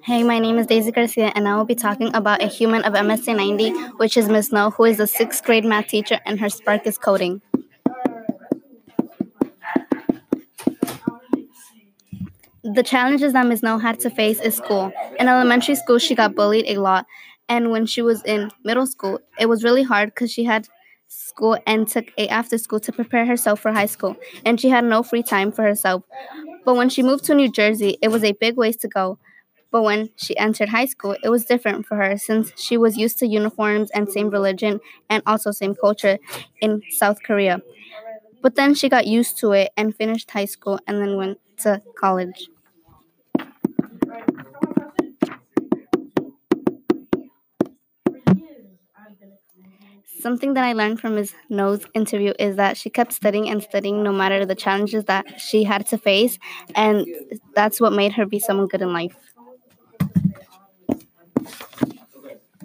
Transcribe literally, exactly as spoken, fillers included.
Hey, my name is Daisy Garcia, and I will be talking about a human of M S C ninety, which is Miss No, who is a sixth grade math teacher, and her spark is coding. The challenges that Miss No had to face is school. In elementary school, she got bullied a lot, and when she was in middle school, it was really hard because she had school and took a after school to prepare herself for high school, and she had no free time for herself. But when she moved to New Jersey, it was a big ways to go. But when she entered high school, it was different for her since she was used to uniforms and same religion and also same culture in South Korea. But then she got used to it and finished high school and then went to college. Something that I learned from Miz No's interview is that she kept studying and studying no matter the challenges that she had to face, and that's what made her be someone good in life.